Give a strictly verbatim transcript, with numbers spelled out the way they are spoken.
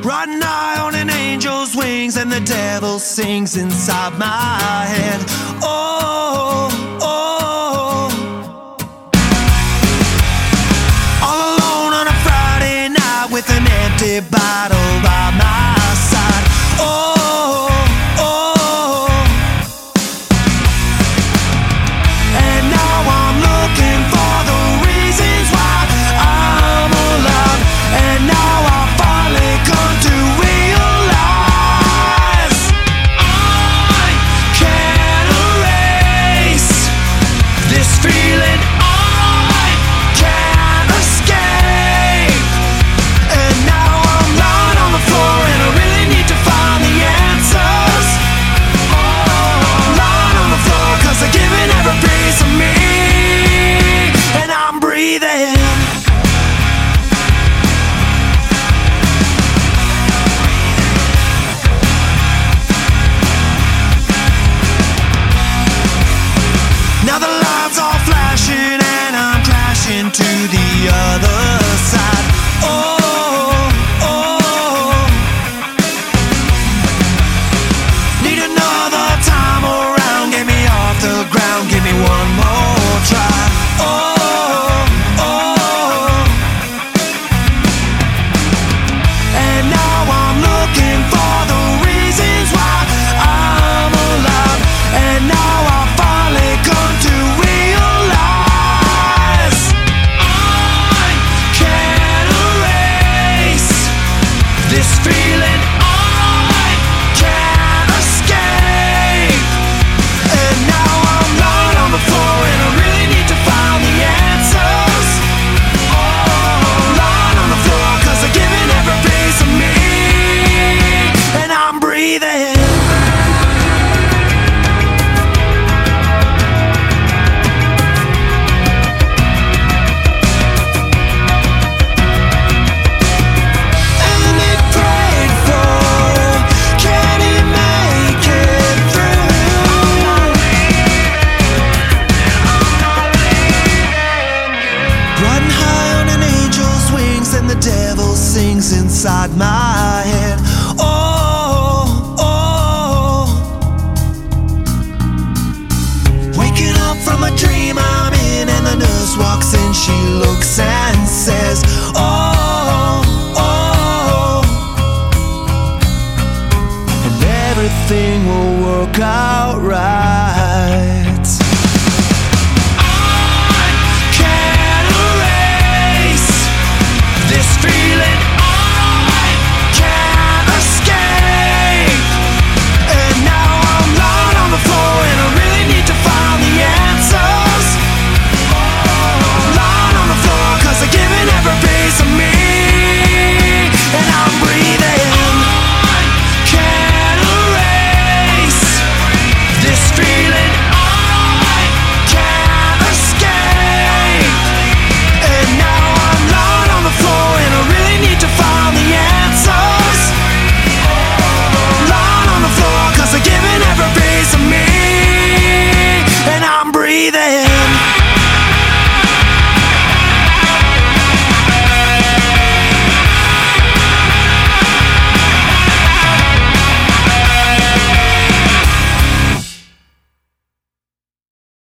Riding high on an angel's wings, and the devil sings inside my head. Oh, oh. All alone on a Friday night with an empty bottle by my side. Oh, oh. And now I'm looking for the reasons why I'm alive. And now I finally come to realize I can't erase this feeling. I can't escape. And now I'm lying on the floor, and I really need to find the answers. I'm lying on the floor 'cause I've given every piece of me, and I'm breathing. Now the lights are flashing, and I'm crashing to the other side. Oh, oh. Need another time around. Get me off the ground. Give me one more try. Oh, oh. And now I'm looking for the reasons why I'm alive. And now I finally come to realize I can't erase this feeling. I can't escape. And now I'm lying on the floor, and I really need to find the answers. I'm lying on the floor 'cause I've given every piece of me, and I'm breathing. And he prayed for, can he make it through? Riding high on an angel's wings, and the devil sings inside my head. Oh, oh. Waking up from a dream I'm in, and the nurse walks in. She looks and says, oh, oh. And everything will work out.